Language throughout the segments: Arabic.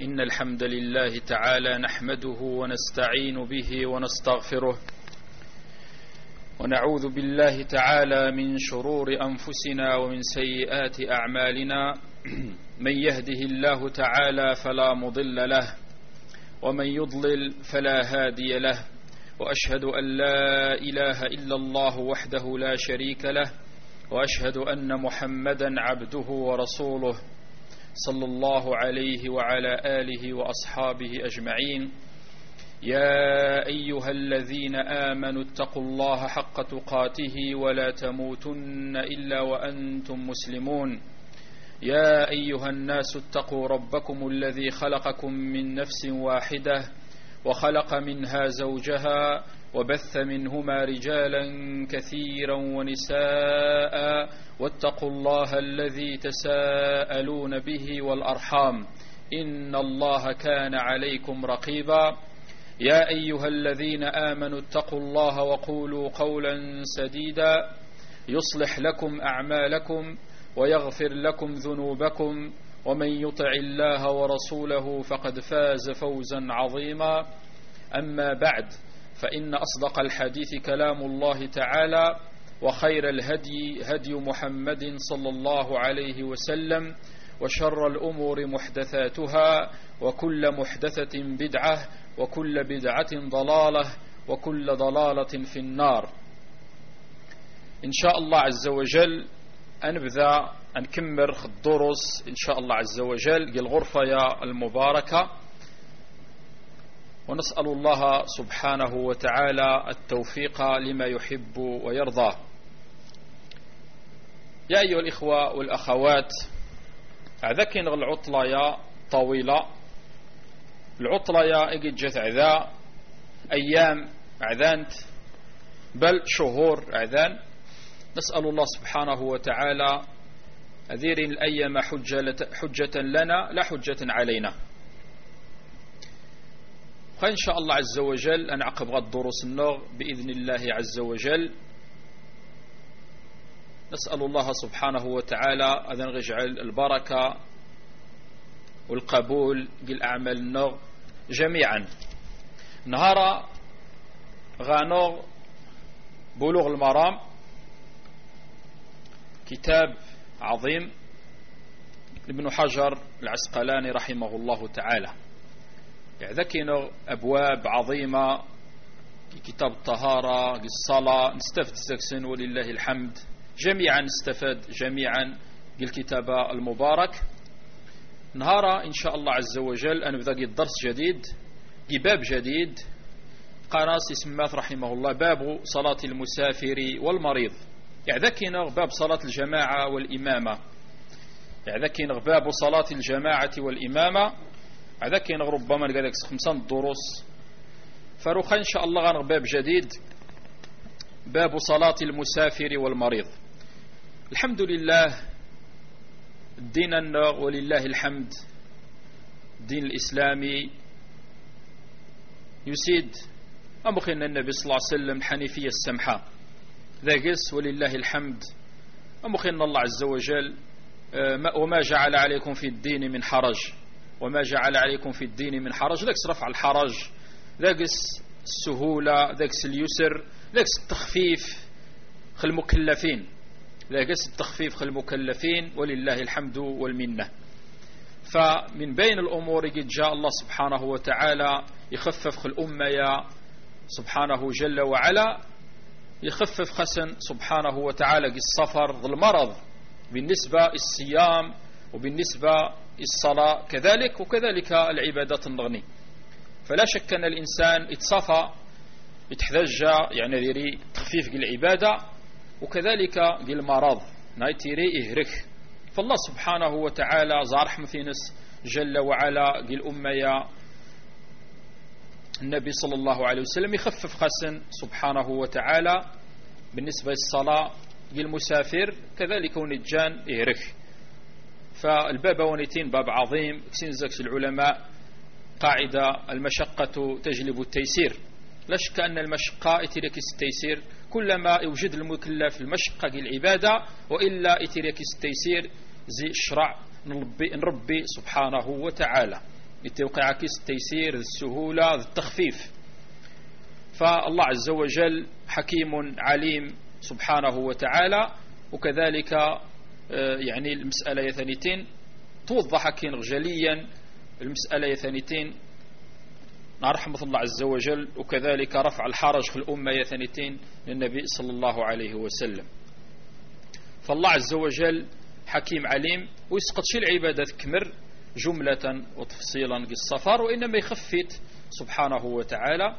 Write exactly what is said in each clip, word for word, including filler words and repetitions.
إن الحمد لله تعالى نحمده ونستعين به ونستغفره ونعوذ بالله تعالى من شرور أنفسنا ومن سيئات أعمالنا. من يهده الله تعالى فلا مضل له ومن يضلل فلا هادي له، وأشهد أن لا إله إلا الله وحده لا شريك له، وأشهد أن محمدا عبده ورسوله صلى الله عليه وعلى آله وأصحابه أجمعين. يا أيها الذين آمنوا اتقوا الله حق تقاته ولا تموتن إلا وأنتم مسلمون. يا أيها الناس اتقوا ربكم الذي خلقكم من نفس واحدة وخلق منها زوجها وبث منهما رجالا كثيرا ونساء، واتقوا الله الذي تساءلون به والأرحام إن الله كان عليكم رقيبا. يا أيها الذين آمنوا اتقوا الله وقولوا قولا سديدا يصلح لكم أعمالكم ويغفر لكم ذنوبكم، ومن يطع الله ورسوله فقد فاز فوزا عظيما. أما بعد، فإن أصدق الحديث كلام الله تعالى، وخير الهدي هدي محمد صلى الله عليه وسلم، وشر الأمور محدثاتها، وكل محدثة بدعة، وكل بدعة ضلالة، وكل ضلالة في النار. إن شاء الله عز وجل أنبذى نكمل الدروس إن شاء الله عز وجل الغرفة يا المباركة، ونسأل الله سبحانه وتعالى التوفيق لما يحب ويرضى. يا أيها الإخوة والأخوات، عذاكين العطلة يا طويلة، العطلة يا إجد جث عذا أيام عذانت بل شهور عذان. نسأل الله سبحانه وتعالى أذير الأيام حجة لنا لا حجة علينا. فإن شاء الله عز وجل أن عقب غد دروس النغ بإذن الله عز وجل. نسأل الله سبحانه وتعالى أن يجعل البركة والقبول للأعمال النغ جميعا. نهار غانوغ بلوغ المرام، كتاب عظيم ابن حجر العسقلاني رحمه الله تعالى. ذكينا أبواب عظيمة، كتاب الطهارة، الصلاة، نستفد سكسن ولله الحمد جميعا، نستفاد جميعا بالكتاب المبارك. نهارا إن شاء الله عز وجل أن نبدأ الدرس جديد، باب جديد قناص اسمات رحمه الله، باب صلاة المسافر والمريض. يعذكينا باب صلاة الجماعة والإمامة، يعذكينا باب صلاة الجماعة والإمامة، يعذكينا ربما نقدر خمسان دروس فاروخ إن شاء الله غنغ باب جديد، باب صلاة المسافر والمريض. الحمد لله الدين النغ ولله الحمد، الدين الإسلامي يسيد أمخنا النبي صلى الله عليه وسلم الحنيفية السمحة ذا قس ولله الحمد. أمخنا الله عز وجل وما جعل عليكم في الدين من حرج، وما جعل عليكم في الدين من حرج، ذاكس رفع الحرج، ذاكس السهولة، ذاكس اليسر، ذاكس التخفيف خل المكلفين، ذاكس التخفيف خل المكلفين ولله الحمد والمنة. فمن بين الأمور قد جاء الله سبحانه وتعالى يخفف خل الأمة يا سبحانه جل وعلا، يخفف خسن سبحانه وتعالى السفر ذو المرض بالنسبة الصيام، وبالنسبة الصلاة كذلك، وكذلك العبادات النغني. فلا شك أن الإنسان يتصفى يتحذج يعني يري تخفيف العبادة، وكذلك المرض نايتيري يهرك. فالله سبحانه وتعالى زار رحمة جل وعلا الأمة يا النبي صلى الله عليه وسلم يخفف خسن سبحانه وتعالى بالنسبة للصلاة للمسافر، كذلك ونجان يهرك. فالباب ونتين باب عظيم، سنزكس العلماء قاعدة المشقة تجلب التيسير. لا شك أن المشقة اتركس التيسير، كلما يوجد المكلف المشقة العبادة، وإلا اتركس التيسير زي الشرع نربي, نربي سبحانه وتعالى. يتوقع كيس التيسير السهولة التخفيف. فالله عز وجل حكيم عليم سبحانه وتعالى. وكذلك يعني المسألة يثنيتين توضح كين جليا المسألة يثنيتين رحمة الله عز وجل، وكذلك رفع الحرج في الأمة يثنيتين للنبي صلى الله عليه وسلم. فالله عز وجل حكيم عليم ويسقط شي العبادة كمر جملة وتفصيلا كالسفر، وإنما يخفت سبحانه وتعالى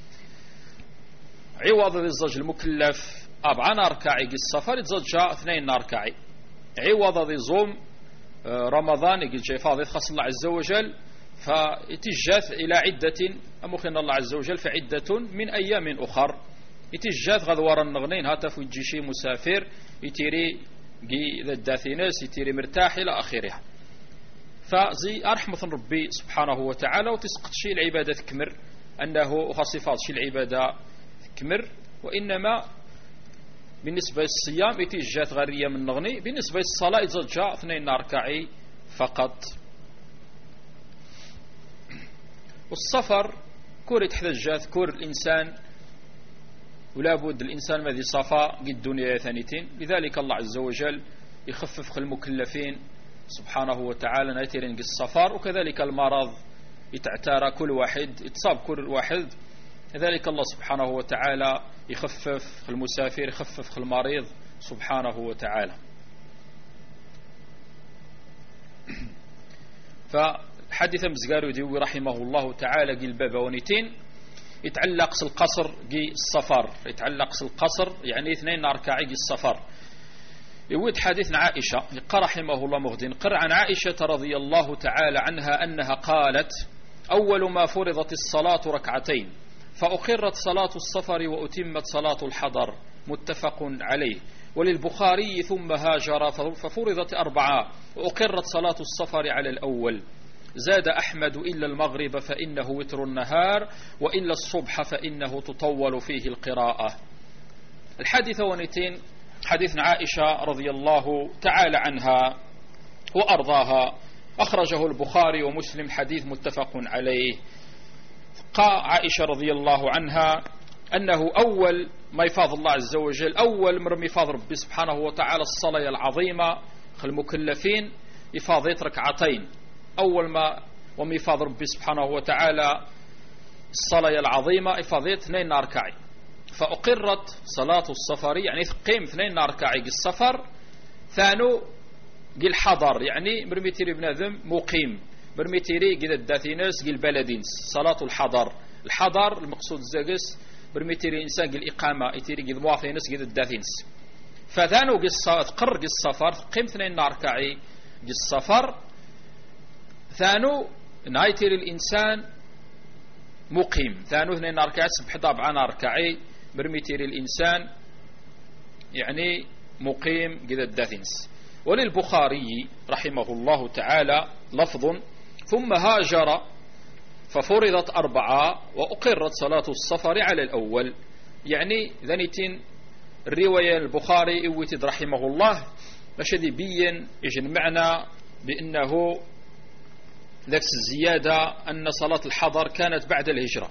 عوض الزوج المكلف أربعة ناركعي كالسفر يتزوج اثنين ناركعي، عوض الزوم رمضان يقول جاي فاضي خاص الله عز وجل فيتجاث إلى عدة أمخن الله عز وجل فعدة من أيام أخر يتجاث غدوار النغنين هاتف يجيشي مسافر يتيري ذا الداثينس يتيري مرتاح إلى آخرها. فزي أرحمة ربي سبحانه وتعالى وتسقط شيء العبادة كمر أنه خاصفات شيء العبادة كمر، وإنما بالنسبة للصيام يتجاث غرية من نغني، بالنسبة للصلاة يتزجى اثنين ركعي فقط. والسفر كور يتحتاج كور الإنسان ولا بد الإنسان ماذي صفا قد الدنيا ثانيتين، لذلك الله عز وجل يخفف المكلفين سبحانه وتعالى ناترين السفر، وكذلك المرض يتعتارى كل واحد يتصاب كل واحد، لذلك الله سبحانه وتعالى يخفف المسافر يخفف المريض سبحانه وتعالى. فحدث مزقارو ديوي رحمه الله تعالى قل بابونيتين يتعلق القصر قي السفر، يتعلق القصر يعني اثنين نركعي قي السفر. يود حديثنا عائشة يقرأ رحمه الله مغدين قرأ عن عائشة رضي الله تعالى عنها أنها قالت أول ما فرضت الصلاة ركعتين فأقرت صلاة السفر وأتمت صلاة الحضر متفق عليه. وللبخاري ثم هاجر ففرضت أربعة وأقرت صلاة السفر على الأول. زاد أحمد إلا المغرب فإنه وتر النهار وإلا الصبح فإنه تطول فيه القراءة. الحديث ونتين حديث عائشة رضي الله تعالى عنها وأرضاها أخرجه البخاري ومسلم حديث متفق عليه. قال عائشة رضي الله عنها أنه أول ما يفاض الله عز وجل أول مرم يفاض ربي سبحانه وتعالى الصلاة العظيمة المكلفين يفاض ركعتين، أول ما وم يفاض ربي سبحانه وتعالى الصلاة العظيمة يفاض اثنين ركعي. فأقرت صلاة السفر يعني قيم اثنين ركعي السفر، ثانو قل حضر يعني مرميتيري بنادم مقيم، مرميتيري قل الداثينس قل بلدينس صلاة الحضر. الحضر المقصود الزاقس برميتيري إنسان قل إقامة يتيري قل مواطنس قل الداثينس. فثانو قل قر قل السفر قيم اثنين ركعي قل السفر، ثانو نايتيري الإنسان مقيم، ثانو اثنين ركعي سبح طبعا ركعي برميتيري الإنسان يعني مقيم قل الداثينس. وللبخاري رحمه الله تعالى لفظ ثم هاجر ففرضت أربعة وأقرت صلاة السفر على الأول، يعني ذنيتين الرواية البخاري اوتد رحمه الله باش بين يجن معنا بأنه ذاك الزيادة أن صلاة الحضر كانت بعد الهجرة،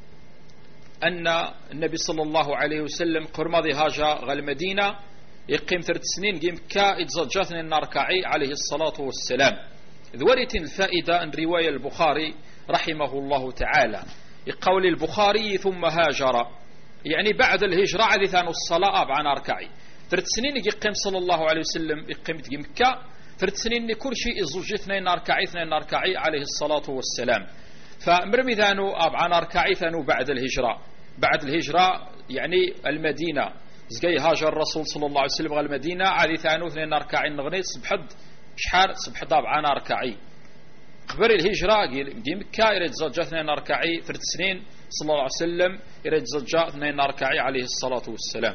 أن النبي صلى الله عليه وسلم قرمضي هاجر غال المدينة يقيم ثلاث سنين قيم كا يتزجاثن الناركعي عليه الصلاة والسلام. ذوريت الفائدة أن رواية البخاري رحمه الله تعالى يقول البخاري ثم هاجر يعني بعد الهجرة عدثان الصلاة أبعى ناركعي ثلاث سنين يقيم صلى الله عليه وسلم يقيم تقيم كا ثلاث سنين كل شيء يزوج اثنين ناركعي اثنين ناركعي عليه الصلاة والسلام. فمرمي ذانو أبعى ناركعي ثانو بعد الهجرة، بعد الهجرة يعني المدينة زكاي هاجر الرسول صلى الله عليه وسلم غير المدينة عادي ثانو اثنين ناركعي نغنيت سبحد شحال سبحد طبعا ناركعي قبل الهجرة قيم مكة يريد زوجة اثنين ناركعي ثلاث سنين صلى الله عليه وسلم يريد زوجة اثنين ناركعي عليه الصلاة والسلام.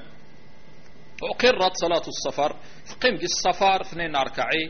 وأقرت صلاة السفر فقيم السفر اثنين ناركعي.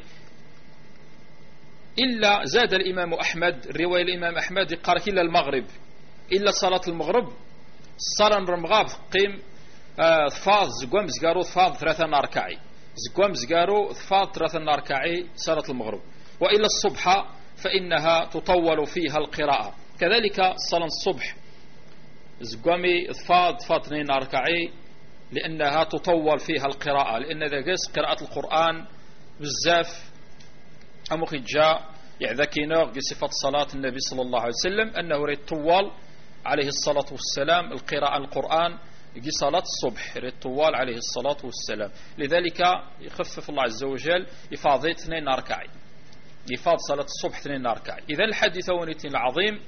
إلا زاد الإمام أحمد الرواية الإمام أحمد يقال إلا المغرب إلا صلاة المغرب الصلاة المغرب قيم ثفاض زقوم زقارو ثفاض ثلاثة ناركعي زقوم زقارو ثفاض ثلاثة ناركعي صلاة المغرب. وإلا الصبح فإنها تطول فيها القراءة. كذلك صلاة الصبح زقامي ضفاد فاطنين أركعي لأنها تطول فيها القراءة، لأن ذا قراءة القرآن بزاف أمخي جاء يعذكينا صفة صلاة النبي صلى الله عليه وسلم أنه ريد طوال عليه الصلاة والسلام القراءة القرآن يجي صلاة الصبح ريد طوال عليه الصلاة والسلام. لذلك يخفف الله عز وجل يفاضي اثنين أركعي، يفاض صلاة الصبح اثنين أركعي. إذا الحديث ونيتين العظيم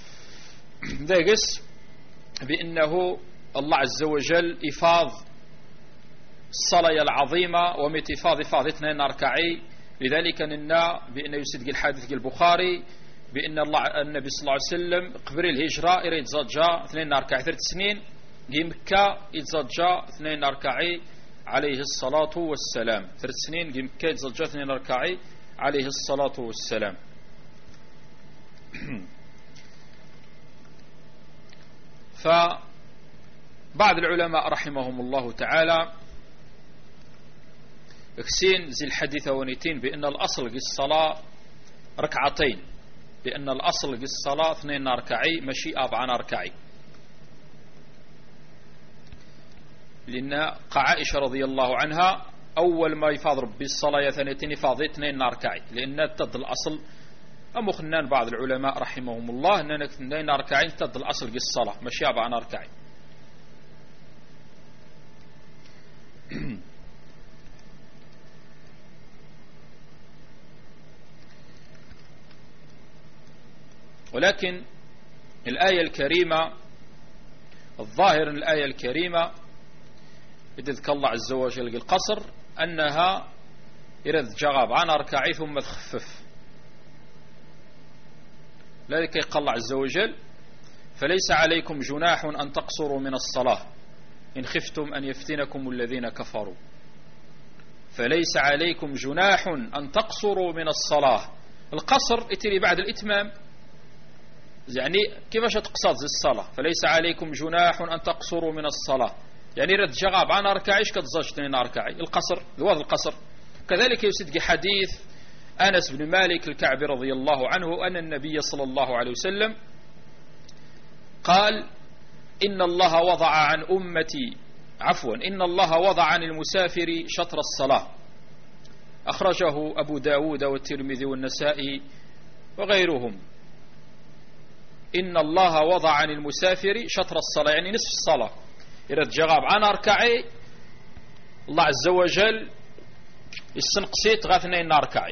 ذاقس بأنه الله عز وجل يفاض الصلاة العظيمة ومتفاض فاض اثنين أركعي. لذلك ننا بأن يسد الحديث البخاري بأن الله النبي صلى الله عليه وسلم قبل الهجرة يريد زجا اثنين أركعي ثلاث سنين في مكة يتزجا اثنين أركعي عليه الصلاة والسلام، ثلاث سنين في مكة يتزجا اثنين أركعي عليه الصلاة والسلام. فبعض العلماء رحمهم الله تعالى اكسين زي الحديث ونيتين بأن الأصل في الصلاة ركعتين، بأن الأصل في الصلاة اثنين أركعي ماشي أربعة أركعي. لأن عائشة رضي الله عنها أول ما يفاض ربي الصلاة ثانيتين يفاض اثنين أركعي، لأن تد الأصل أمو خنان بعض العلماء رحمهم الله أننا اثنين أركعي تد الأصل في الصلاة ماشي أربعة أركعي. ولكن الآية الكريمة الظاهر الآية الكريمة يذكر الله عز وجل القصر أنها إذا جغاب عن أركعي ثم تخفف. لذلك يقول الله عز وجل فليس عليكم جناح أن تقصروا من الصلاة إن خفتم أن يفتنكم الذين كفروا. فليس عليكم جناح أن تقصروا من الصلاة. القصر اتري بعد الإتمام، يعني كيفاش تقصد الصلاة؟ فليس عليكم جناح أن تقصروا من الصلاة، يعني رد جغاب عن أركعيش كتزاج اثنين أركعي القصر ذوات القصر. كذلك يسدق حديث أنس بن مالك الكعبي رضي الله عنه أن النبي صلى الله عليه وسلم قال إن الله وضع عن أمتي عفوا إن الله وضع عن المسافر شطر الصلاة، أخرجه أبو داود والترمذي والنسائي وغيرهم. إن الله وضع عن المسافر شطر الصلاة يعني نصف الصلاة. إذا تجغب عن أركعي الله عز وجل السنقسيت غاثنين أركعي.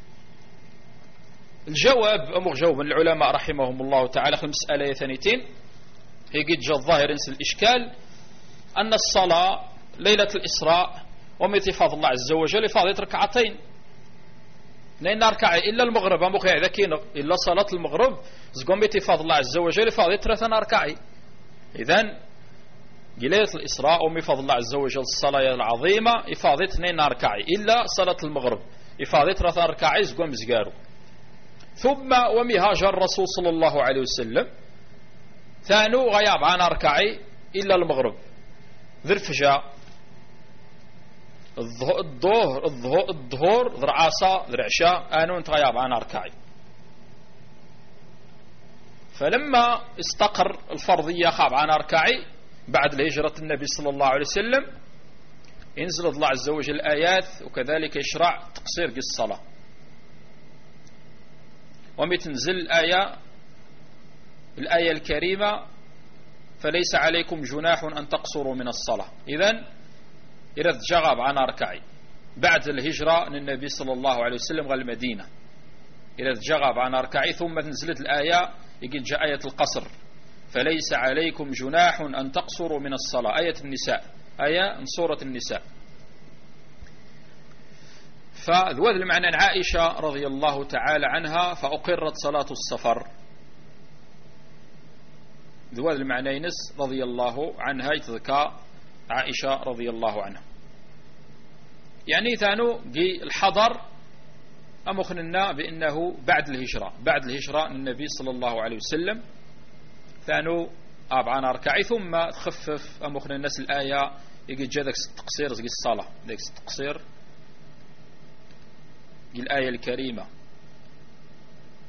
الجواب أمر جواب العلماء رحمهم الله تعالى في المسألة ثانيتين هي قد جاء الظاهر انس الإشكال أن الصلاة ليلة الإسراء ومتفاض الله عز وجل فاضت ركعتين اثنين أركعي إلا المغرب أمو خيع ذكينا إلا صلاة المغرب زقوم متفاض الله عز وجل فاضت ثلاثة أركعي. إذن ليلة الإسراء ومفاض الله عز وجل الصلاة العظيمة إفاضت اثنين أركعي إلا صلاة المغرب إفاضت ثلاثة أركعي زقوم زقارو. ثم ومهاجر الرسول صلى الله عليه وسلم ثانو غياب عن أركعي إلا المغرب ذرفجاء الظهر الظهر الظهر ذر عصا ذر عشاء آنون غياب عن أركعي. فلما استقر الفرضية خاب عن أركعي بعد الهجرة النبي صلى الله عليه وسلم ينزل الله عز وجل الآيات وكذلك يشرع تقصير الصلاة ومتنزل الآية الآية الكريمة فليس عليكم جناح أن تقصروا من الصلاة. إذن إذا تجغب عن أركعي بعد الهجرة للنبي صلى الله عليه وسلم غير المدينة إذا تجغب عن أركعي ثم تنزلت الآية يقول جاء آية القصر فليس عليكم جناح أن تقصروا من الصلاة آية النساء آية من سورة النساء. فذوذ المعنى عائشة رضي الله تعالى عنها فأقرت صلاة السفر ذوذ المعنى ينس رضي الله عنها يتذكى عائشة رضي الله عنها يعني ثانو جي الحضر أمخننا بأنه بعد الهجرة بعد الهجرة النبي صلى الله عليه وسلم ثانو أربعان أركعي ثم تخفف أمخنا الناس الآية يجي جادك تقصير زي الصلاة ذاك تقصير الآية الكريمة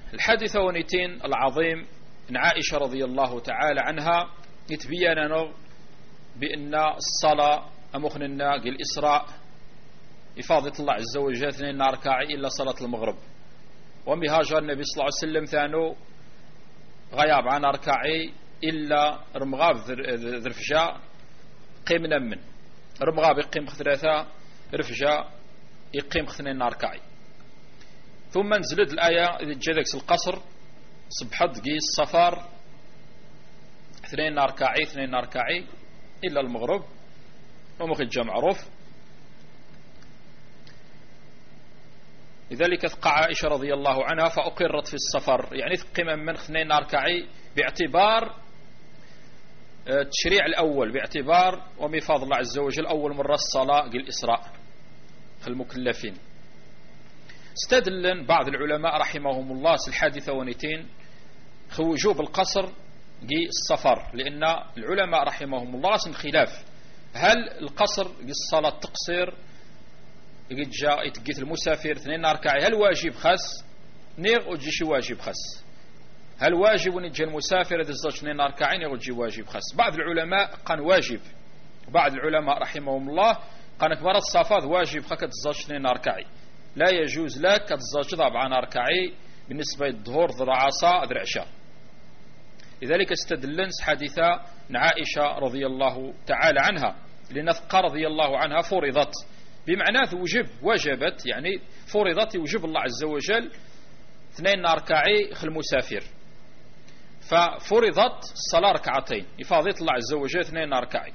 الحادث ونيتين العظيم من عائشة رضي الله تعالى عنها يتبين بأن الصلاة أمخننا الإسراء إفاضة الله عز وجل اثنين ركاعي إلا صلاة المغرب، ومهاجر النبي صلى الله عليه وسلم ثانو غياب عن ركاعي إلا رمغاب ذرفجاء قيم نمن رمغاب يقيم ثلاثة رفجاء يقيم اثنين ركاعي. ثم نزلت الآية إذا جذكس القصر صبحت قيس السفر اثنين ركاعي اثنين ركاعي إلا المغرب ومخرج معروف. لذلك ثقى عائشة رضي الله عنها فأقرت في السفر، يعني ثقم من اثنين ركاعي باعتبار التشريع الأول، باعتبار ومفاض الله عز وجل أول مرة الصلاة الإسراء المكلفين. استدل بعض العلماء رحمهم الله الحادثة ونيتين وجوب القصر جي السفر، لأن العلماء رحمهم الله سن خلاف هل القصر جي الصلاة تقصير يجي جاء يتجيت المسافر اثنين ركعي هل واجب خاص نيغ وجيش واجب خاص، هل واجب ونجي المسافر إذا الزوج اثنين ركعين يجي واجب خاص. بعض العلماء قال واجب، بعض العلماء رحمهم الله قال كبار الصفات واجب خاك الزوج اثنين ركعي، لا يجوز لك الزوج طبعا ركعي بالنسبة للظهور ذر عصا ذر عشاء. لذلك استدلنس حديثة عائشة رضي الله تعالى عنها لنثقى رضي الله عنها فرضت بمعنى وجب وجبت، يعني فرضت وجب الله عز وجل اثنين ركعي خل المسافر، ففرضت الصلاة ركعتين إفاضة الله عز وجل اثنين ركعي،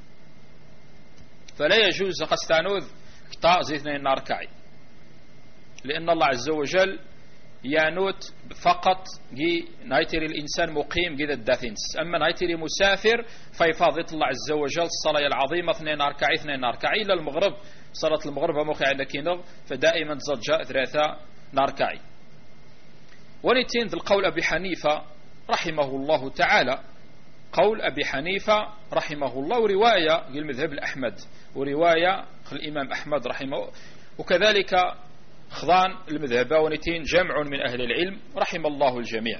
فلا يجوز قستانوذ كتا زي اثنين ركعي، لأن الله عز وجل يانوت فقط جي نايتري الإنسان مقيم جدا الداثنس، أما نايتري مسافر فيفاضة الله عز وجل الصلاة العظيمة اثنين ركعي اثنين ركعي إلى المغرب صلاة المغرب مخي عندك نغ فدائما تزجاء ثلاثة ناركعي. ونتين ذي القول أبي حنيفة رحمه الله تعالى، قول أبي حنيفة رحمه الله ورواية للمذهب الأحمد ورواية الإمام أحمد رحمه، وكذلك خضان المذهب ونتين جمع من أهل العلم رحم الله الجميع.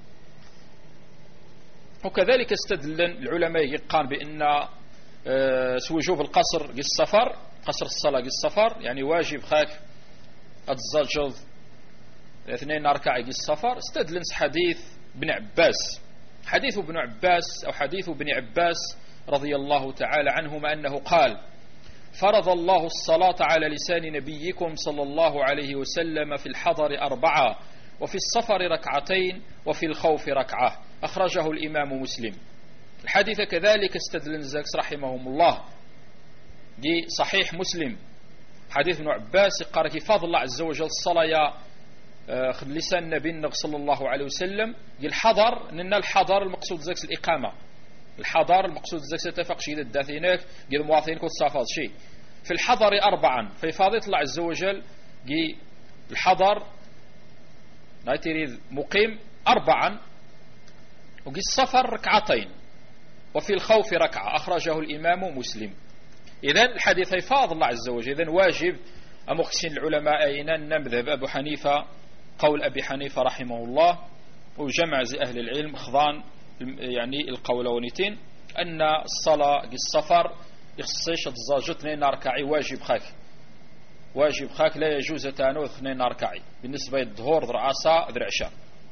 وكذلك استدل العلماء قال بأن وجوب القصر للسفر، قصر الصلاة للسفر يعني واجب خاك الزجل اثنين ركعة للسفر. استدل حديث ابن عباس، حديث ابن عباس أو حديث ابن عباس رضي الله تعالى عنهما أنه قال فرض الله الصلاة على لسان نبيكم صلى الله عليه وسلم في الحضر أربعة وفي السفر ركعتين وفي الخوف ركعة، أخرجه الإمام مسلم. الحديث كذلك استدل الزاكس رحمهم الله دي صحيح مسلم، حديث ابن عباس قال كي فضل الله عز وجل الصلاة خد لسان نبي صلى الله عليه وسلم دي الحضر، لأن الحضر المقصود زاكس الإقامة، الحضر المقصود زاكس اتفق شيء الداثينك دي المواطنين كل صافات شيء في الحضر أربعا، في فاضل الله عز وجل دي الحضر نايتريد مقيم أربعا وقي السفر ركعتين وفي الخوف ركعة، أخرجه الإمام مسلم. إذن الحديث يفاض الله عز وجل، إذن واجب أمخسين العلماء أين مذهب أبو حنيفة قول أبي حنيفة رحمه الله وجمع زي أهل العلم خضان يعني القولونيتين أن الصلاة السفر يخصيش الزاجة اثنين ركعي واجب خاك، واجب خاك لا يجوز تانو اثنين ركعي بالنسبة للظهور ذر عصا ذر عشاء.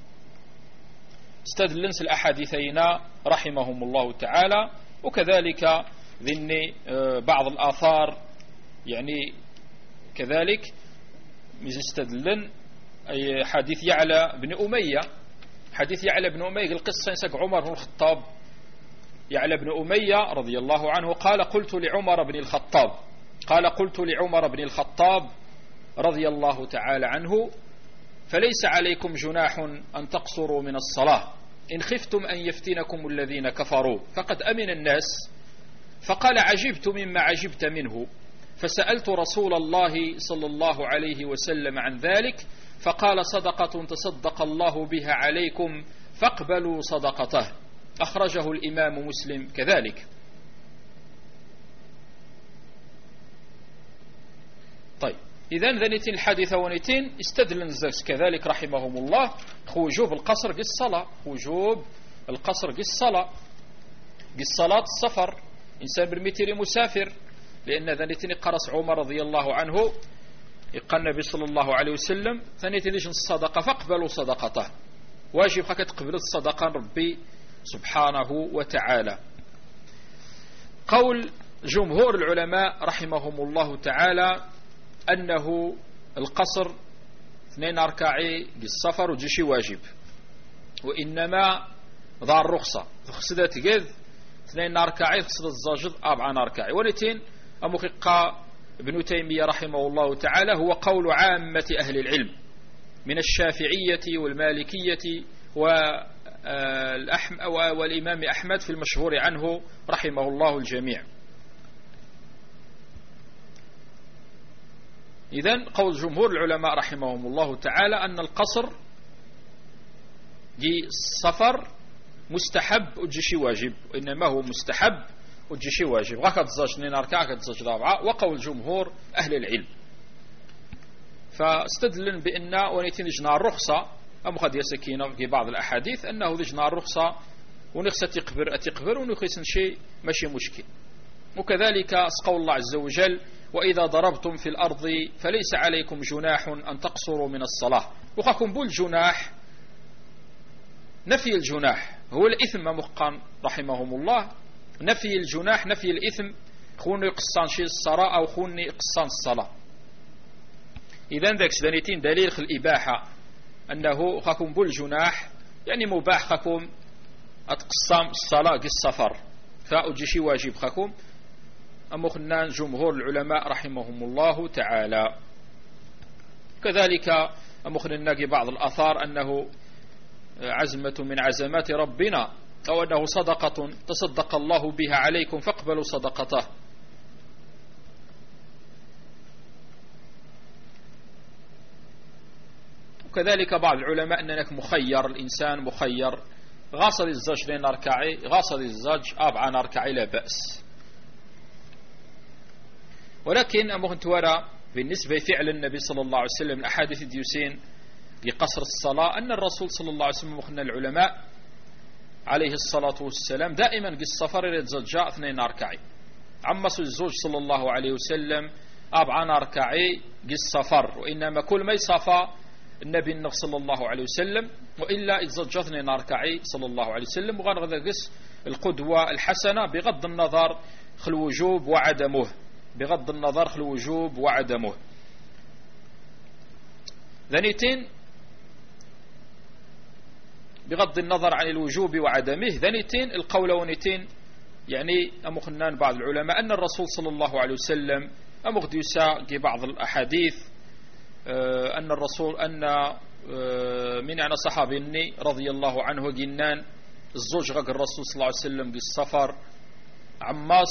استدلنس الأحاديثين رحمهم الله تعالى. وكذلك ذني بعض الآثار يعني كذلك مستدلن أي حديث يعلى بن أمية، حديث يعلى بن أمية القصة ينسق عمر بن الخطاب، يعلى بن أمية رضي الله عنه قال قلت لعمر بن الخطاب قال قلت لعمر بن الخطاب رضي الله تعالى عنه فليس عليكم جناح أن تقصروا من الصلاة إن خفتم أن يفتنكم الذين كفروا فقد أمن الناس. فقال عجبت مما عجبت منه، فسألت رسول الله صلى الله عليه وسلم عن ذلك فقال صدقة تصدق الله بها عليكم فاقبلوا صدقته، أخرجه الإمام مسلم كذلك. طيب إذن ذنيتين الحادثة ونيتين استدل الزوج كذلك رحمهم الله وجوب القصر بالصلاة وجوب القصر بالصلاة بالصلاة السفر إنسان بالمتر مسافر لأن ذنيتين قرص عمر رضي الله عنه يقال النبي صلى الله عليه وسلم ثانيتين ليش الصدقة فاقبلوا صدقته واجب خاك تقبل الصدقة ربي سبحانه وتعالى. قول جمهور العلماء رحمهم الله تعالى أنه القصر اثنين أركاعي بالسفر وجيشي واجب وإنما ضع الرخصة خصدت جذ اثنين أركاعي خصدت الزاجد أربعة أركاعي ونتين أمخقا ابن تيمية رحمه الله تعالى هو قول عامة أهل العلم من الشافعية والمالكية والإمام أحمد في المشهور عنه رحمه الله الجميع. إذن قول جمهور العلماء رحمهم الله تعالى أن القصر دي السفر مستحب وجيشي واجب وإنما هو مستحب وجيشي واجب غاكت زاج نين أركاع كتزاج رابعة وقول جمهور أهل العلم. فاستدلن بأن ونيتين جنا الرخصة أم قد يسكين في بعض الأحاديث أنه جنا الرخصة ونخصة تقبر أتقبر ونخص شيء ماشي مشكل. وكذلك أسقول الله عز وجل وإذا ضربتم في الأرض فليس عليكم جناح أن تقصروا من الصلاة وخاكم بول جناح نفي الجناح هو الإثم مقان رحمهم الله نفي الجناح نفي الإثم خوني قصان شيء الصلاة أو خوني قصان الصلاة. إذن ذاك سدانيتين دليل في الإباحة أنه خاكم بول جناح يعني مباح خاكم أتقصام الصلاة كالسفر فأجيشي واجب خاكم أما خنان جمهور العلماء رحمهم الله تعالى. كذلك أما خنان بعض الأثار أنه عزمة من عزمات ربنا أو أنه صدقة تصدق الله بها عليكم فاقبلوا صدقته. وكذلك بعض العلماء أنك مخير الإنسان مخير غاصل الزج لين أركعي غاصل الزج أبعا أركعي لا بأس. ولكن أمه تورى بالنسبة فعل النبي صلى الله عليه وسلم الأحاديث ديوسين لقصر الصلاة أن الرسول صلى الله عليه وسلم وخنا العلماء عليه الصلاة والسلام دائما قصفر يتزجاء اثنين أركعي عمس الزوج صلى الله عليه وسلم أبعا أركعي قصفر وإنما كل ما يصفى النبي صلى الله عليه وسلم وإلا إتزجاء اثنين أركعي صلى الله عليه وسلم وغنغذ قص القدوة الحسنة بغض النظر خل وجوب وعدمه بغض النظر خل وجوب وعدمه. ذنيتين بغض النظر عن الوجوب وعدمه ذنيتين القولونيتين يعني أمخنان بعض العلماء أن الرسول صلى الله عليه وسلم أمخد يساق بعض الأحاديث أن الرسول أن من أنا صحابيني رضي الله عنه جنان الزوج غق الرسول صلى الله عليه وسلم بالسفر عماس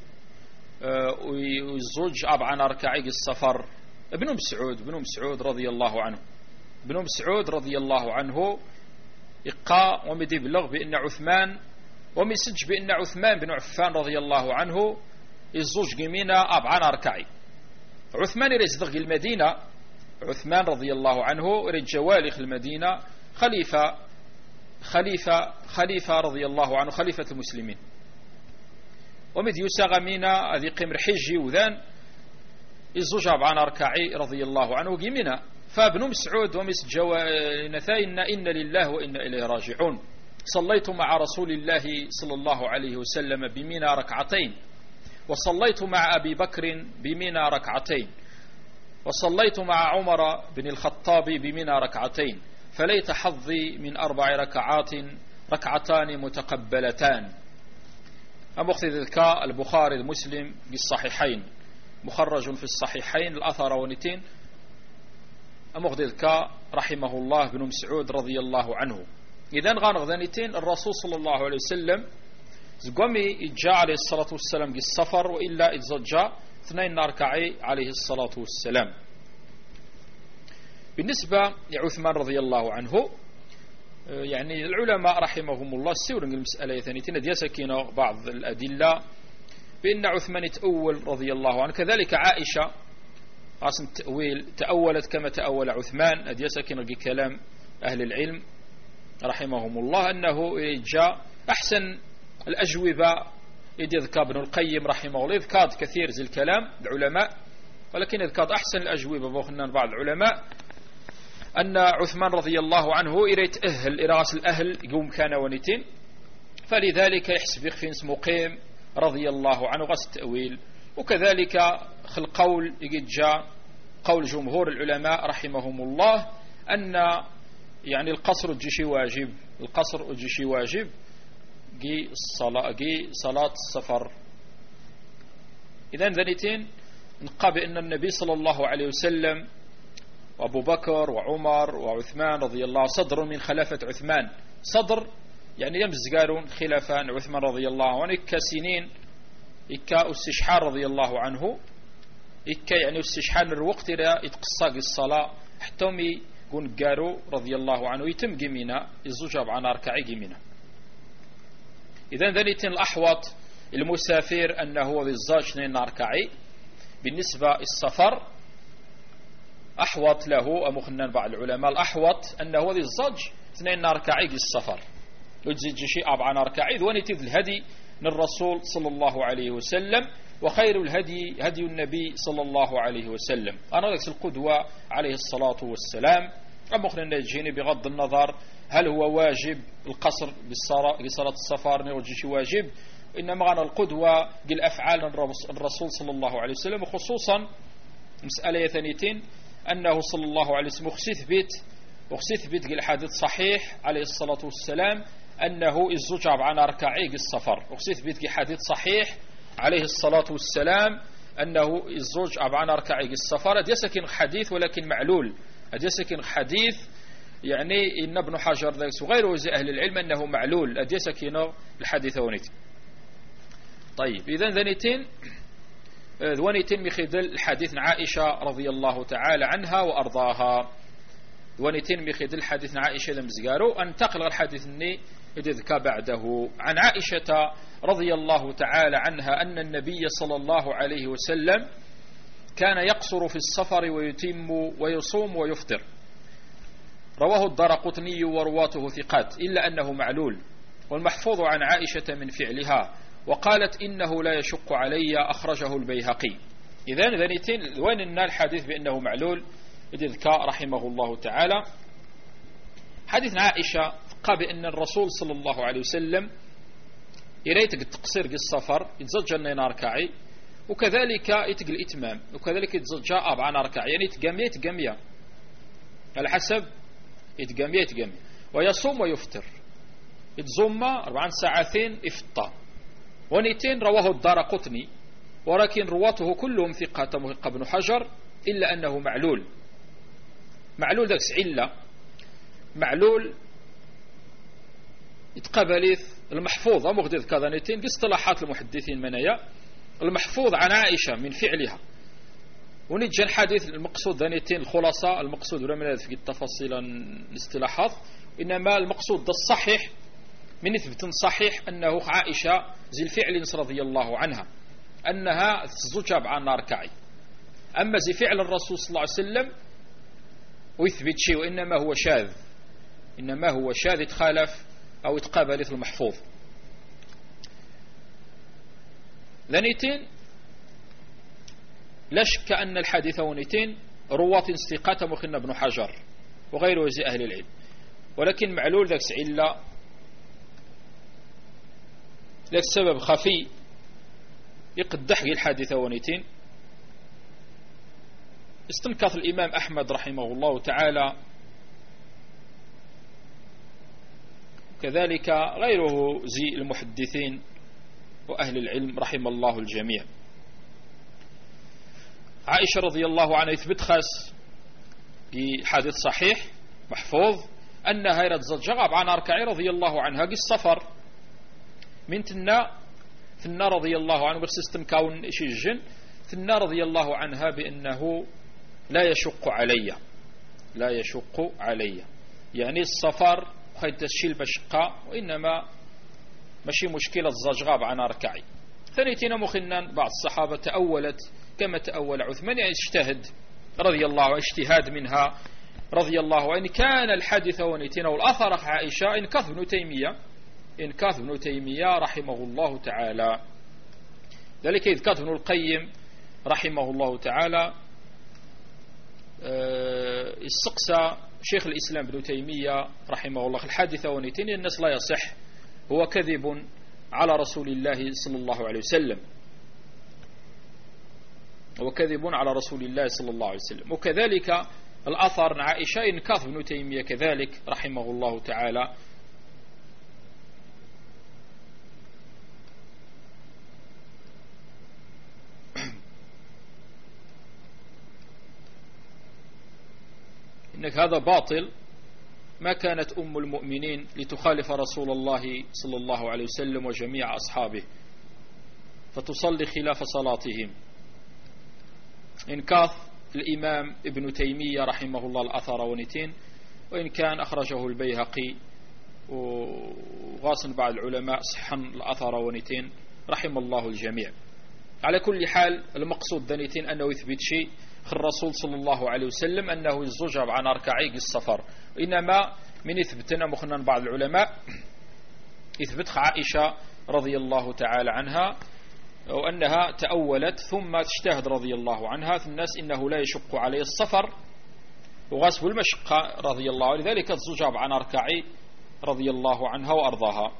والزوج أبعا أركعي السفر ابن مسعود ابن مسعود رضي الله عنه ابن مسعود رضي الله عنه إقاء ومدي بلغ بأن عثمان ومسج بأن عثمان بن عفان رضي الله عنه الزوج قمينا أبعا أركعي. عثمان يرزدغ المدينة عثمان رضي الله عنه رج جوالخ المدينة خليفة خليفة خليفة رضي الله عنه خليفة المسلمين ومد يساغ مينا هذه قمر حجي وذان الزوج أبعان أركعي رضي الله عنه قمنا فابن مسعود ومس جوانثين إن لله وإن إليه راجعون صليت مع رسول الله صلى الله عليه وسلم بمينا ركعتين وصليت مع أبي بكر بمينا ركعتين وصليت مع عمر بن الخطاب بمينا ركعتين فليت حظي من أربع ركعات ركعتان متقبلتان. أمخذ ذكاء البخاري المسلم بالصحيحين مخرج في الصحيحين الأثر ونتين أمخذ ذكاء رحمه الله بن مسعود رضي الله عنه. إذن غانغذانتين الرسول صلى الله عليه وسلم زقومي إجاء عليه الصلاة والسلام بالسفر وإلا إتزجاء اثنين ناركعي عليه الصلاة والسلام. بالنسبة لعثمان رضي الله عنه يعني العلماء رحمهم الله سيورن المسألة ثانيتين دي سكينة بعض الأدلة بأن عثمان تأول رضي الله عنه كذلك عائشة أصلا التأويل تأولت كما تأول عثمان. هذا سكن كلام أهل العلم رحمهم الله أنه جاء أحسن الأجوبة إذ يذكر ابن القيم رحمه الله. يذكر كثير زي الكلام العلماء، ولكن يذكر أحسن الأجوبة بوخنا بعض العلماء أن عثمان رضي الله عنه إريت أهل إراس الأهل يقوم كان ونتين، فلذلك يحسب فينس مقيم رضي الله عنه غس التأويل. وكذلك خل قول يجد جاء قول جمهور العلماء رحمهم الله أن يعني القصر الجيشي واجب، القصر الجيشي واجب جي الصلاة جي صلاة السفر. إذن ذنتين نقاب أن النبي صلى الله عليه وسلم وأبو بكر وعمر وعثمان رضي الله صدر من خلافة عثمان، صدر يعني يمزقارون خلافة عثمان رضي الله عنه كسنين إكا استشحار رضي الله عنه إكا يعني استشحار الوقت يتقصاق الصلاة حتى مي يكون قارو رضي الله عنه يتم قمينا يزوجب عن أركعي قمينا. إذن ذلك الأحوط المسافر أنه ذي الزاج اثنين أركعي. بالنسبة السفر أحوط له أمخنا بعض العلماء الأحوط أنه ذي الزاج اثنين أركعي السفر يجزي شيء أبعا أركعي ذواني الهدي للرسول صلى الله عليه وسلم، وخير الهدي هدي النبي صلى الله عليه وسلم. أنا ذلك القدوة عليه الصلاة والسلام. أمخنا نجيني بغض النظر هل هو واجب القصر بصلاة السفر نرجي شيء واجب، إنما غانا القدوة بالأفعال الرسول صلى الله عليه وسلم، وخصوصا مسألة ثانيتين أنه صلى الله عليه وسلم خصيث بيت وخصيث بيت الحديث صحيح عليه الصلاة والسلام أنه الزجاب عن أركعي السفر، وخصيث بيت حديث صحيح عليه الصلاة والسلام أنه الزوج عن أركعي السفر. هذا يسكن حديث ولكن معلول، هذا يسكن حديث يعني إن ابن حجر ذلك وغيره زي أهل العلم أنه معلول، هذا يسكن الحديث ونيت. طيب إذن ذنيتين ذوانيتين مخدل الحديث عائشة رضي الله تعالى عنها وأرضاها. ذوانيتين مخدل حديث عائشة لمزقارو انتقل الحديث الني يذكى بعده عن عائشة رضي الله تعالى عنها أن النبي صلى الله عليه وسلم كان يقصر في السفر ويتم ويصوم ويفطر. رواه الدارقطني ورواته ثقات إلا أنه معلول، والمحفوظ عن عائشة من فعلها وقالت إنه لا يشق علي أخرجه البيهقي. إذن ذنيتين وين النال الحديث بأنه معلول إذ رحمه الله تعالى. حديث عائشة قال بأن الرسول صلى الله عليه وسلم يريتك التقصير السفر يتزجى النار كعي، وكذلك يتقل الإتمام، وكذلك يتزجى أبعا ناركعي يعني يتقامية يتقامية على حسب يتقامية يتقامية. ويصوم ويفطر يتزوم أربعان ساعتين إفطار. ونيتين رواه الدارقطني ولكن رواته كلهم ثقات محق ابن حجر إلا أنه معلول. معلول ذاك علة معلول يتقبليث المحفوظ مغدد كذا نيتين باصطلاحات المحدثين منايا المحفوظ عن عائشة من فعلها. ونجي الحديث المقصود ذنيتين الخلاصة المقصود ولا من في التفاصيل الاصطلاحات، إنما المقصود الصحيح من إثبات صحيح أنه عائشة زي الفعل رضي الله عنها أنها تزجب عن نار كعي. أما زي فعل الرسول صلى الله عليه وسلم ويثبت شيء وإنما هو شاذ، إنما هو شاذ يتخالف أو يتقابل المحفوظ. ذنيتين لا شك أن الحديث ونيتين رواة استقاة مخنا ابن حجر وغيره زي أهل العلم، ولكن معلول ذاك علة لك سبب خفي يقدح الحادثة ونيتين. استنكث الإمام أحمد رحمه الله تعالى كذلك غيره زي المحدثين وأهل العلم رحم الله الجميع. عائشة رضي الله عنها يثبت خاص بحديث صحيح محفوظ أنها يرتزجغب عن أركعي رضي الله عنها السفر من تنا ثنا رضي الله عنه برسستم كون شي الجن ثنا رضي الله عنها بأنه لا يشق علي لا يشق علي يعني السفر خيد تشيل بشقة وإنما ماشي مشكلة الزجغاب عن أركعي. ثانيتنا مخنا بعض الصحابة تأولت كما تأول عثمان يعني اجتهد رضي الله اجتهاد منها رضي الله. وإن كان الحديث ونتين والأثر عائشة إن كث ابن تيمية إن كث ابن تيمية رحمه الله تعالى. ذلك إذ كث ابن القيم رحمه الله تعالى استقسى شيخ الإسلام ابن تيمية رحمه الله الحادثة ونتين الناس لا يصح، هو كذب على رسول الله صلى الله عليه وسلم، هو كذب على رسول الله صلى الله عليه وسلم. وكذلك الأثر عائشة إن كث ابن تيمية كذلك رحمه الله تعالى إنك هذا باطل، ما كانت أم المؤمنين لتخالف رسول الله صلى الله عليه وسلم وجميع أصحابه فتصلي خلاف صلاتهم. إن كاث الإمام ابن تيمية رحمه الله الأثر ونتين، وإن كان أخرجه البيهقي وغاصن بعض العلماء صحا الأثر ونتين رحم الله الجميع. على كل حال المقصود دنيتين أنه يثبت شيء الرسول صلى الله عليه وسلم أنه يزجر عن أركعي السفر، إنما من يثبتنا مخنا بعض العلماء يثبت عائشة رضي الله تعالى عنها وأنها تأولت ثم تجتهد رضي الله عنها في الناس إنه لا يشق عليه السفر وغاسب المشقة رضي الله عنه، لذلك تزجر عن أركعي رضي الله عنها وأرضاها.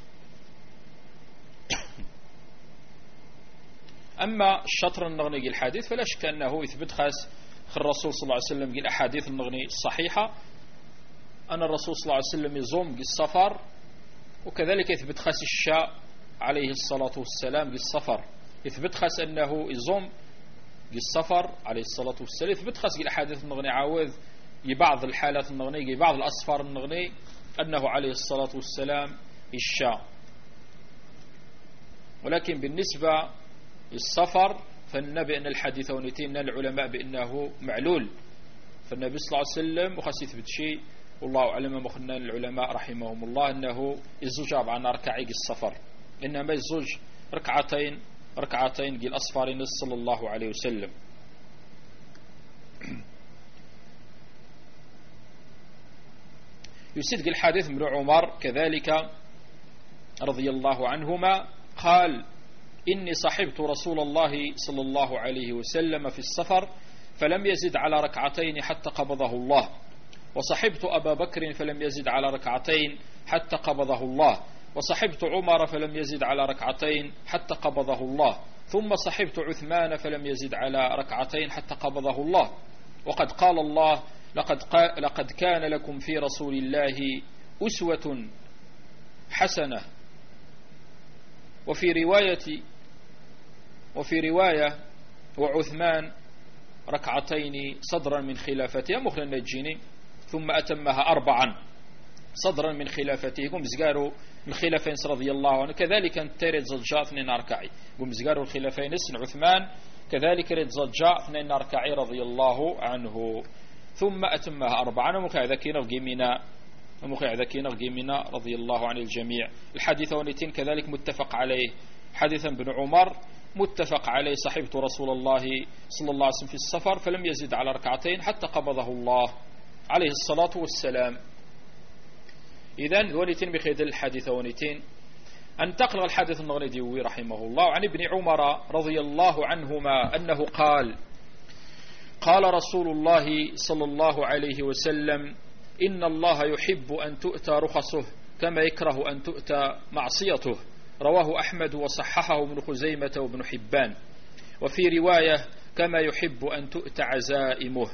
أما الشطر النغني الحديث فلا شك أنه يثبت خاص الرسول صلى الله عليه وسلم قال أحاديث النغني الصحيحة أن الرسول صلى الله عليه وسلم يزوم بالسفر، وكذلك يثبت خاص الشاء عليه الصلاة والسلام بالسفر، يثبت خاص أنه يزوم بالسفر عليه الصلاة والسلام، يثبت خاص الأحاديث النغني عاوذ لبعض الحالات النغني لبعض الأصفار النغني أنه عليه الصلاة والسلام الشاء. ولكن بالنسبة السفر فالنبي أن الحديث ونتين العلماء بأنه معلول، فالنبي صلى الله عليه وسلم وخاص يثبت شيء والله أعلم مخنا العلماء رحمهم الله أنه الزجاب عن ركعي السفر، إنما الزوج ركعتين ركعتين قيل أصفار صلى الله عليه وسلم. يصدق الحديث من عمر كذلك رضي الله عنهما قال إني صحبت رسول الله صلى الله عليه وسلم في السفر فلم يزد على ركعتين حتى قبضه الله، وصحبت أبا بكر فلم يزد على ركعتين حتى قبضه الله، وصحبت عمر فلم يزد على ركعتين حتى قبضه الله، ثم صحبت عثمان فلم يزد على ركعتين حتى قبضه الله. وقد قال الله لقد, قال لقد كان لكم في رسول الله أسوة حسنة. وفي رواية وفي رواية وعثمان ركعتين صدرا من خلافته مخلا النجيني ثم أتمها أربعا صدرا من خلافته قم زقاروا الخلافين رضي الله عنه، كذلك ترد زجاء اثنين أركعي قم زقاروا الخلافين سن عثمان كذلك رد زجاء اثنين أركعي رضي الله عنه ثم أتمها أربعا ومخيع ذكينا القيمنا ومخيع ذكينا القيمنا رضي الله عن الجميع. الحديث ونتين كذلك متفق عليه حديثا بن عمر متفق عليه صحبت رسول الله صلى الله عليه وسلم في السفر فلم يزد على ركعتين حتى قبضه الله عليه الصلاة والسلام. إذن ونتين بخيد الحديث ونتين انتقل الحديث النغندي رحمه الله عن ابن عمر رضي الله عنهما أنه قال قال رسول الله صلى الله عليه وسلم إن الله يحب أن تؤتى رخصه كما يكره أن تؤتى معصيته، رواه أحمد وصححه ابن خزيمة وابن حبان، وفي رواية كما يحب أن تؤتى عزائمه.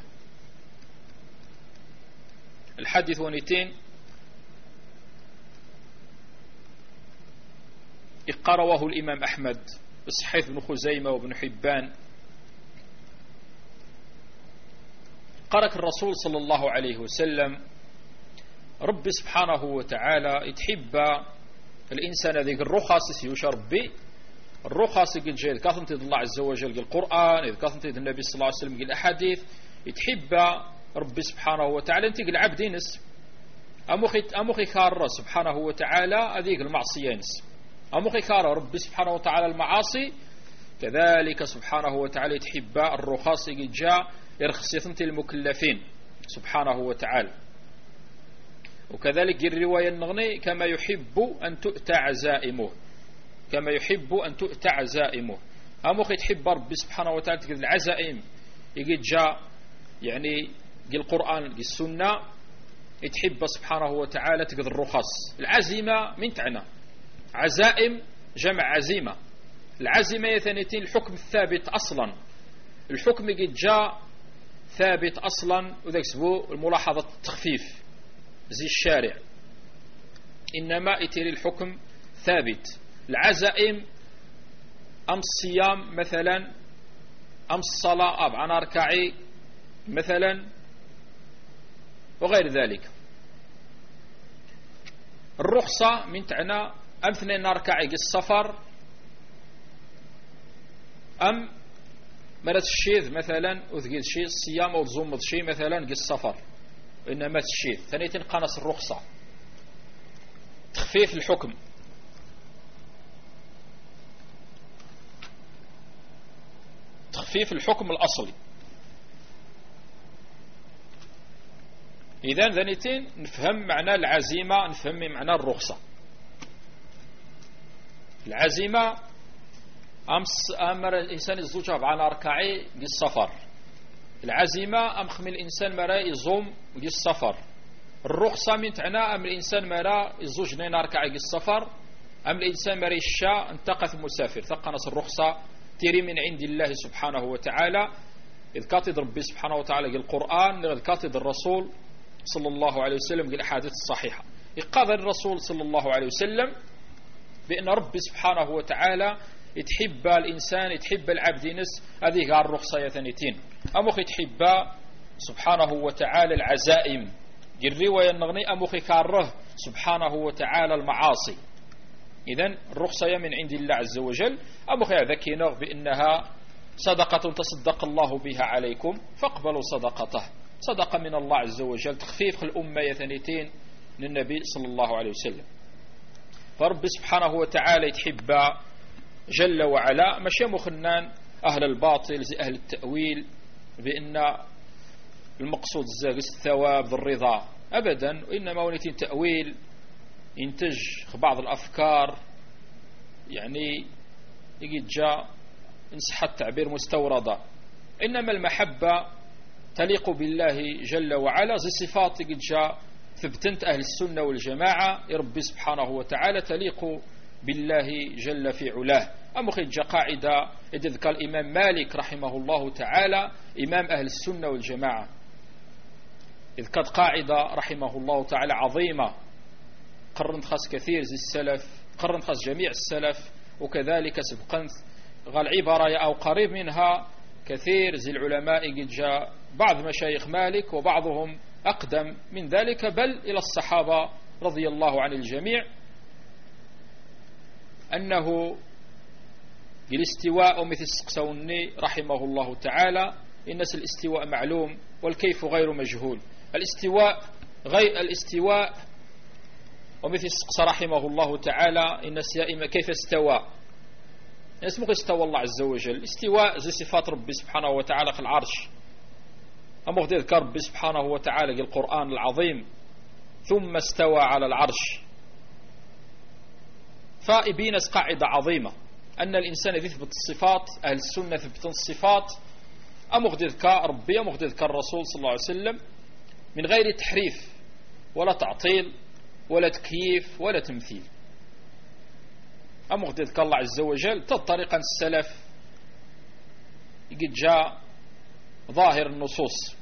الحديث ونتين رواه الإمام أحمد بصحيح ابن خزيمة وابن حبان. قالك الرسول صلى الله عليه وسلم رب سبحانه وتعالى يتحب الإنسان ذيك الرخص يشرب به الرخص قد جاء كاثنت الله عز وجل القرآن إذ كاثنت النبي صلى الله عليه وسلم الأحاديث يتحب رب سبحانه وتعالى انت العبد نس أمخي أمخي كار سبحانه وتعالى هذيك المعصية نس أمخي كار رب سبحانه وتعالى المعاصي كذلك سبحانه وتعالى يتحب الرخص جاء يرخص المكلفين سبحانه وتعالى. وكذلك الرواية النغني كما يحب أن تؤتى عزائمه كما يحب أن تؤتى عزائمه أمو خي تحب ربي سبحانه وتعالى تقول العزائم يجي جاء يعني القرآن السنة يتحب سبحانه وتعالى تقول الرخص. العزيمة من تعنى عزائم جمع عزيمة. العزيمة يثنيتين الحكم الثابت أصلا. الحكم يجي جاء ثابت أصلا وذاك سبو الملاحظة التخفيف زي الشارع إنما يتري الحكم ثابت. العزائم أم الصيام مثلا أم الصلاة أب عن ركعي مثلا وغير ذلك. الرخصة من تعنى أم ثنين ركعي السفر أم مرات الشيذ مثلا وذقيد شيء الصيام أو تزوم شيء مثلا السفر وإنما الشيذ ثانيتين قنص الرخصة تخفيف الحكم. تخفيف الحكم الأصلي. إذن ذنيتين نفهم معنى العزيمة نفهم معنى الرخصة. العزيمة أمس أمر الإنسان يزوج على ركعي للسفر. العزيمة أم خم الإنسان مرا يزوم للسفر. الرخصة من تعنى أم الإنسان مرا يزوج نين ركعي للسفر أم الإنسان مرا الشاء انتقث مسافر ثقنص الرخصة تيري من عند الله سبحانه وتعالى. إذ كاتد ربي سبحانه وتعالى القرآن إذ كاتد الرسول صلى الله عليه وسلم الأحاديث الصحيحة. يقاضي الرسول صلى الله عليه وسلم بأن ربي سبحانه وتعالى يتحب الإنسان يتحب العبد نس هذه الرخصة يثنيتين. أمخ يتحب سبحانه وتعالى العزائم الرواية النغني أمخ كاره سبحانه وتعالى المعاصي. إذن الرخصة من عند الله عز وجل. أمخ يذكينا بأنها صدقة تصدق الله بها عليكم فاقبلوا صدقته. صدقة من الله عز وجل تخفيف الأمة يثنيتين للنبي صلى الله عليه وسلم. فرب سبحانه وتعالى يتحب جل وعلا ماشي مخنان أهل الباطل زي أهل التأويل بأن المقصود زاغس الثواب الرضا أبدا. وإنما ونيتين تأويل ينتج بعض الأفكار يعني يجي جاء إن صح التعبير مستوردة. إنما المحبة تليق بالله جل وعلا زي صفات يجي جاء ثبتنت أهل السنة والجماعة ربي سبحانه وتعالى تليق بالله جل في علاه. أم خيج قاعدة إذ قال الإمام مالك رحمه الله تعالى إمام أهل السنة والجماعة إذ قد قاعدة رحمه الله تعالى عظيمة قرنت خاص كثير زي السلف قرنت خاص جميع السلف وكذلك سبقنت قال عبارة أو قريب منها كثير زي العلماء قد جاء بعض مشايخ مالك وبعضهم أقدم من ذلك بل إلى الصحابة رضي الله عن الجميع أنه الاستواء مثل السقسوني رحمه الله تعالى الناس الاستواء معلوم والكيف غير مجهول. الاستواء غير الاستواء ومثل السقس رحمه الله تعالى الناس يائما كيف استوى الناس مو استوى الله عز وجل. الاستواء زي صفات ربي سبحانه وتعالى في العرش. أما غادي يذكر ربي سبحانه وتعالى في القرآن العظيم ثم استوى على العرش. فإبينس قاعدة عظيمة أن الإنسان يثبت الصفات أهل السنة يثبتون الصفات أم غادي يذكر ربي أم غادي يذكر الرسول صلى الله عليه وسلم من غير تحريف ولا تعطيل ولا تكييف ولا تمثيل. أم غادي يذكر الله عز وجل طريقا السلف يجي جاء ظاهر النصوص.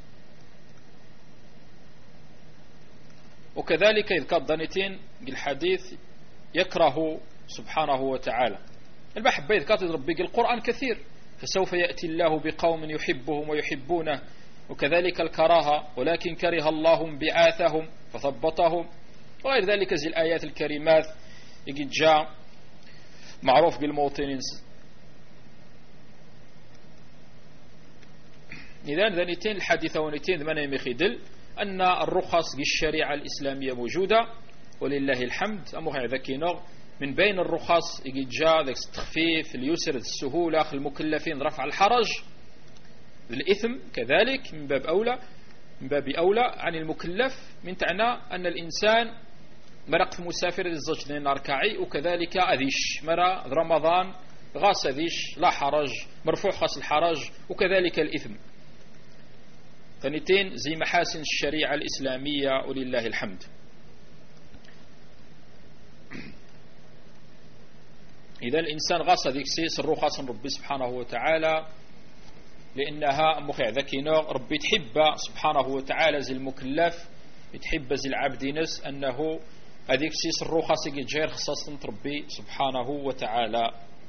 وكذلك يذكر ضنيتين الحديث يكره سبحانه وتعالى. المحبة يذكر ربي القرآن كثير فسوف يأتي الله بقوم يحبهم ويحبونه. وكذلك الكراهة ولكن كره الله انبعاثهم فثبطهم وغير ذلك زي الآيات الكريمات يجي جاء معروف بالموطنين. إذن ذنيتين الحديثة ونيتين ذمنا يمخدل أن الرخص بالشريعة الإسلامية موجودة ولله الحمد. أمو ذكينا من بين الرخص يجي جاء ذاك التخفيف اليسر السهولة المكلفين رفع الحرج الإثم كذلك من باب أولى من باب أولى عن المكلف من تعنى أن الإنسان مرق في مسافر الزوج لين ركعي وكذلك أذيش مرة رمضان غاس أذيش لا حرج مرفوع خاص الحرج وكذلك الإثم ثانيتين زي محاسن الشريعة الإسلامية ولله الحمد. إذا الإنسان غاس ذيك سيس الرخص ربي سبحانه وتعالى لأنها مخيع ذكينا ربي تحب سبحانه وتعالى زي المكلف تحب زي العبد نس أنه هذيك سيس الرخص يجي جير خصاصة ربي سبحانه وتعالى.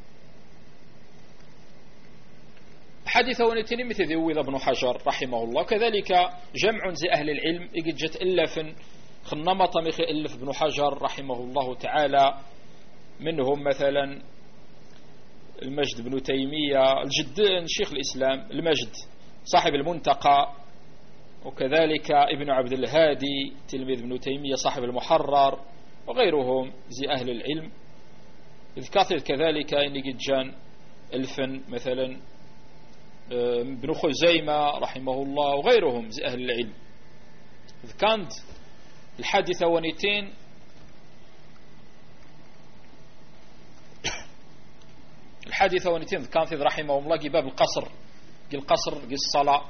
حديث ونتين مثل ذوي ابن حجر رحمه الله كذلك جمع زي أهل العلم يجي جت إلف خنمط مخي إلف ابن حجر رحمه الله تعالى منهم مثلا المجد بن تيمية الجد شيخ الإسلام المجد صاحب المنتقى وكذلك ابن عبد الهادي تلميذ ابن تيمية صاحب المحرر وغيرهم زي أهل العلم إذ كثر كذلك إن قد جان الفن مثلا ابن خزيمة رحمه الله وغيرهم زي أهل العلم إذ كانت الحادثة ونيتين الحادثة ونيتين كانت رحمه الله باب القصر القصر الصلاة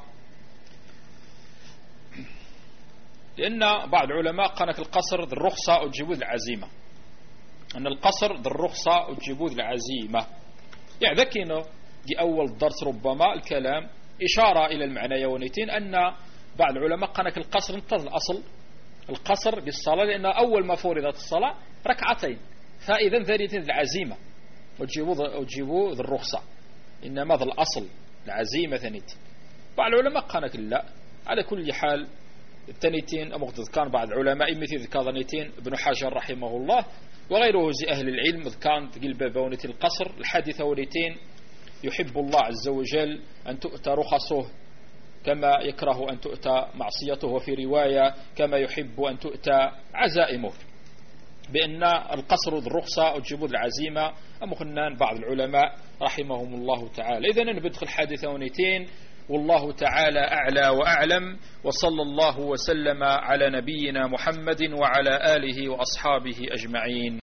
لأن بعض العلماء قالك القصر ذي الرخصة والجبود العزيمة أن القصر ذي الرخصة والجبود العزيمة يعني ذكينا دي أول درس ربما الكلام إشارة إلى المعنى يونيتين أن بعض العلماء قالك القصر انتظر الأصل القصر بالصلاة لأن أول ما فرضت الصلاة ركعتين فإذا ذريتين العزيمة وتجيبوا ذي الرخصة إنما ذا الأصل العزيمة ثانيت. بعض العلماء قالك لا على كل حال الثانيتين أمغض كان بعض العلماء مثل ذكاذنيتين ابن حجر رحمه الله وغيره زي أهل العلم كان تقل بابونة القصر الحادثة وليتين يحب الله عز وجل أن تؤتى رخصه كما يكره أن تؤتى معصيته وفي رواية كما يحب أن تؤتى عزائمه بأن القصر ذو الرخصة والجبود العزيمة أمخنان بعض العلماء رحمهم الله تعالى. إذن ندخل حادثة ونيتين والله تعالى أعلى وأعلم وصلى الله وسلم على نبينا محمد وعلى آله وأصحابه أجمعين.